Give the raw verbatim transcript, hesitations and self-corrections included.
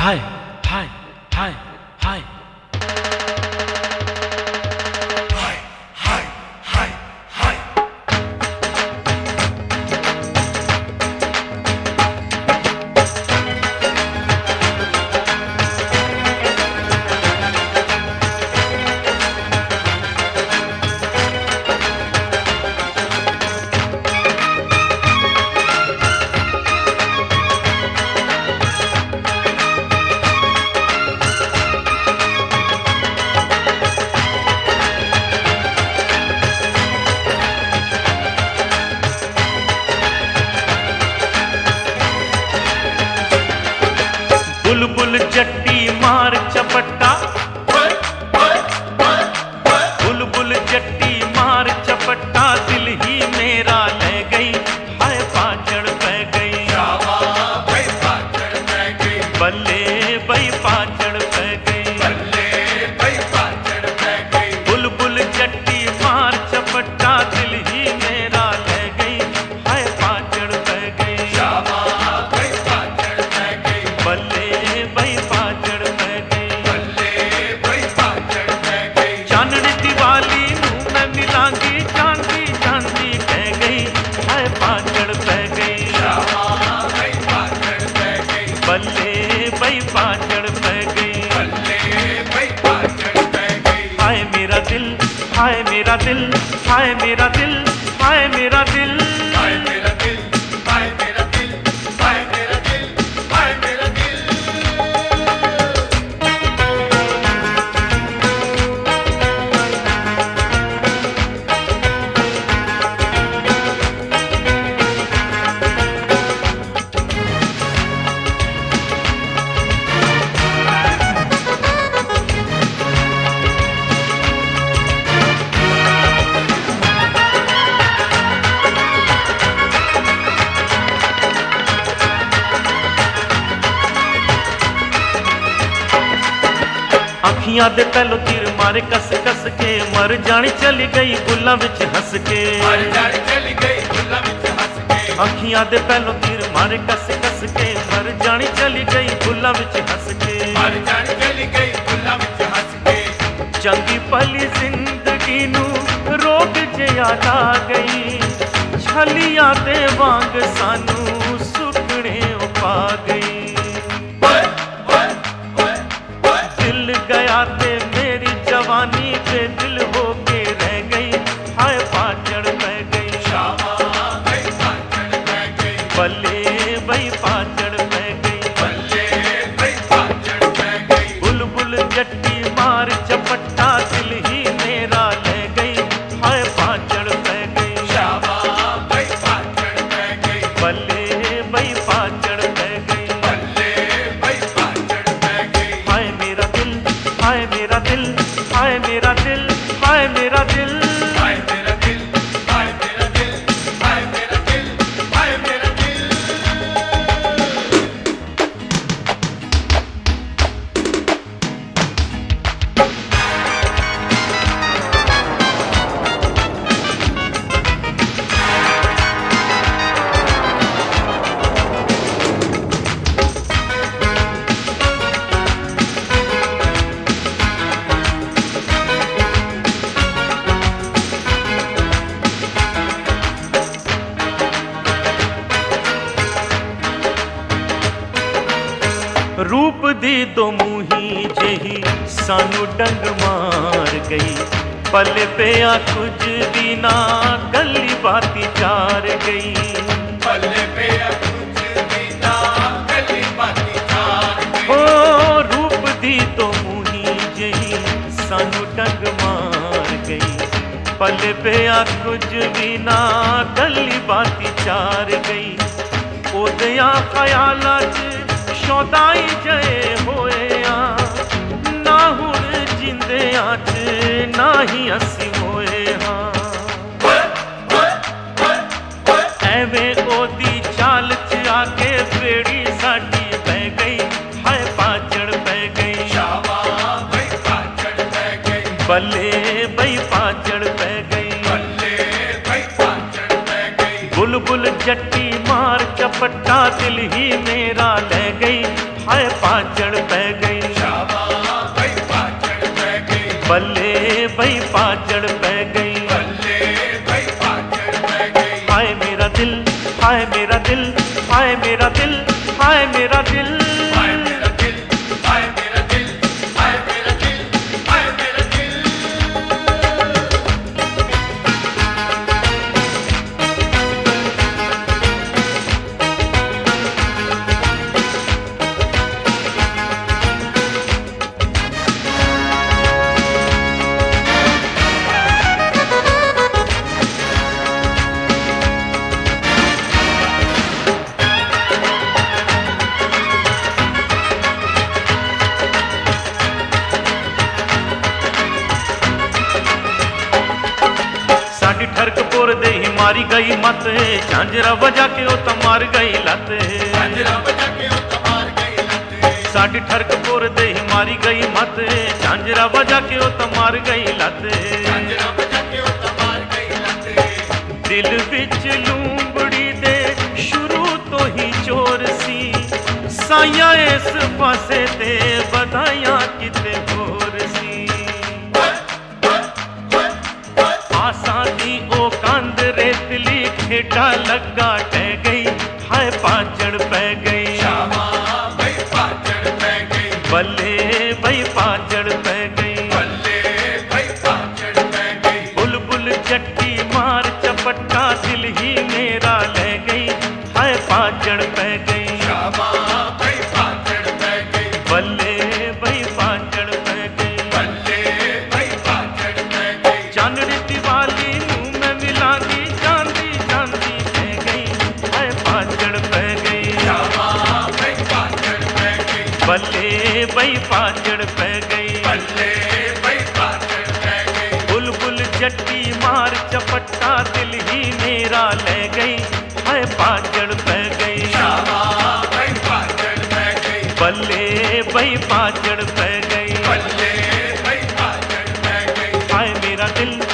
हाय हाय हाय हाय बुलबुल जट्टी मार चपट्टा, बुलबुल जट्टी मार चपट्टा, दिल ही मेरा ले गई, हाय पाचड़ पै गई, बल्ले बई पाचड़ पै गई, बुलबुल जट्टी मार चपट्टा, दिल ही मेरा ले गई, हाय पाचड़ पै गई, बल्ले बल्ले बई पाचड़ पै गई, हाय मेरा दिल, हाय मेरा दिल, हाय मेरा दिल, हाय मेरा दिल, हाय मेरा दिल, हाय मेरा दिल, हाय मेरा दिल, हाय मेरा दिल। अखियां दे पहलो तीर मारे कस कस के, मर जानी चली गई बुल्ला विच हस के, मर जानी चली गई बुल्ला विच हस के, अखियां दे पहलो तीर मारे कस कस के, मर जानी चली गई बुल्ला विच हस के, मर जानी चली गई बुल्ला विच हस के, चंगी भली जिंदगी नू रोग जे याद आ गई, छलियां दे वांग सानू सुकने पा गई, गया ते मेरी जवानी पे दिल हो के रह गई, हाय पाचड़ पै गई, बल्ले बई पाचड़ पै गई, बुलबुल जट्टी मार चपट्टा, दिल ही मेरा ले गई, हाय पाचड़ पै गई, बल्ले बई पाचड़ पै गई, हाय मेरा दिल, हाय मेरा दिल, हाय मेरा दिल, हाय मेरा दिल, हाय मेरा दिल, हाय मेरा दिल, हाय मेरा दिल, हाय मेरा दिल। रूप दी दो मुही जेही सानू डंग मार गई, पले पे आ कुछ दी ना गली बाती चार गई, पले पे आ कुछ दी ना गली बाती चार गई, ओ रूप दी दो मुही जेही सानू डंग मार गई, पले पे आ कुछ दी ना गली बाती चार गई, ओदियां ख्यालां च शौदाई जय होया, ना हुण जिंदियां च ना ही असी होए हाँ, एवें ओदी चाल च आके बेड़ी साडी पै गई, हाय पाचड़ पै गई, बल्ले बई पाचड़ पै गई, बुलबुल जट्टी मार चपट्टा, दिल ही मेरा ले गई, हाय पाचड़ पै गई, बल्ले भाई पाचड़ पै गई, हाय मेरा दिल, हाय मेरा दिल, हाय मेरा दिल, हाय मेरा दिल। साडी ठरक पोर दे ही मारी गई मत, झांझरा बजा के ओ त मार गई लत। साडी ठरक पोर दे ही मारी गई मत, झांझरा बजा के ओ त मार गई लत। दिल विच लूंबड़ी दे शुरू तो ही चोर सी, साइया इस पासे ते बधाइयां किते होर सी। आसां दी ओ कंध रेतली खेडा लगा टह गई, हाय पाचड़ पै गई, बल्ले भाई पाचड़ पै गई। बुलबुल चट्टी मार चपट्टा दिल ही मेरा ले गई, हाय पाचड़ पै गई, बल्ले भाई पाचड़ पै गई। चांदनी दिवाली नू मैं मिलांगी, चांदी चांदी पै गई, हाय पाचड़ पै गई, बल्ले भाई पाचड़ पै गई। बुलबुल जट्टी मार चपट्टा दिल ही मेरा ले गई, हाय पाचड़ पै गई, बल्ले भाई पाचड़ पै गई। हाय मेरा दिल,